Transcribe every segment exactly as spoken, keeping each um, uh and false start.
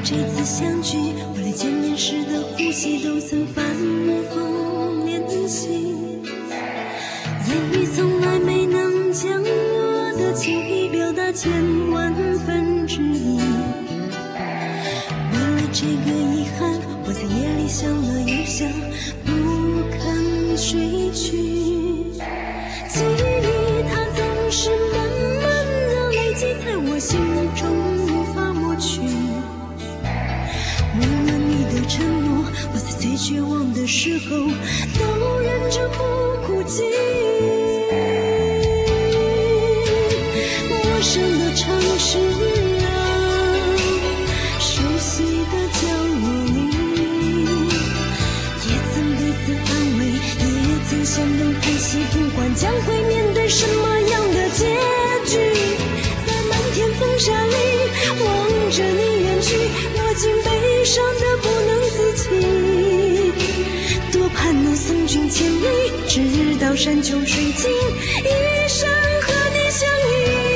这次相聚，为了见面时的呼吸都曾反复练习，言语从来没能将我的情意表达千万分之一。为了这个遗憾，我在夜里想了又想，不肯睡去。记忆它总是慢慢的累积在我心中，无法抹去。为了你的承诺，我在最绝望的时候都忍着不哭泣。陌生的城市啊，熟悉的角落里，也曾彼此安慰，也曾相拥叹息，不管将会面对什么样的结局。在漫天风沙里望着你远去，我竟悲伤得不能自己。多盼能送君千里，直到山穷水尽，一生和你相依。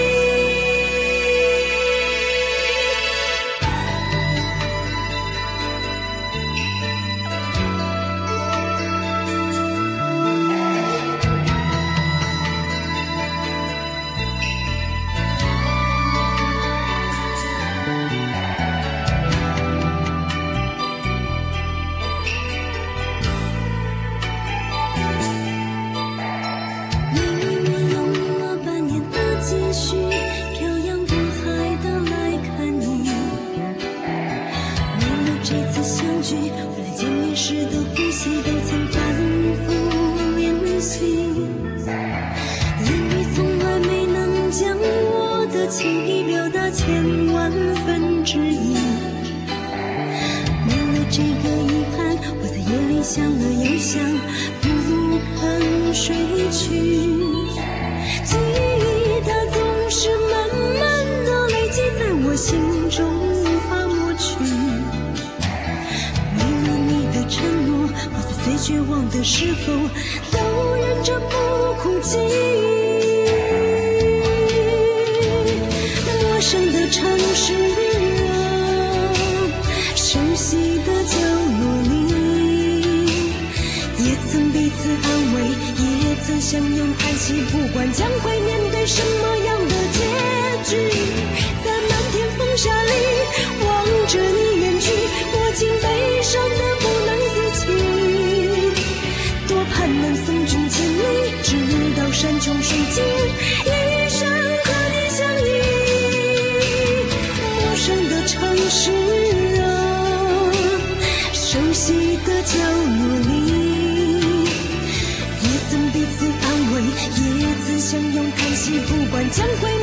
情意表达千万分之一。为了这个遗憾，我在夜里想了又想，不肯睡去。记忆它总是慢慢的累积在我心中，无法抹去。为了你的承诺，我在最绝望的时候都忍着不哭泣。陌生的城市啊，熟悉的角落里，也曾彼此安慰，也曾相拥叹息，不管将会面对什么样的结局。在漫天风沙里望着你远去，我竟悲伤得不能自己。多盼能送君千里，直到山穷水尽，一生和你相依。陌生的城市啊，熟悉的角落里，也曾彼此安慰，也曾相拥叹息，不管将会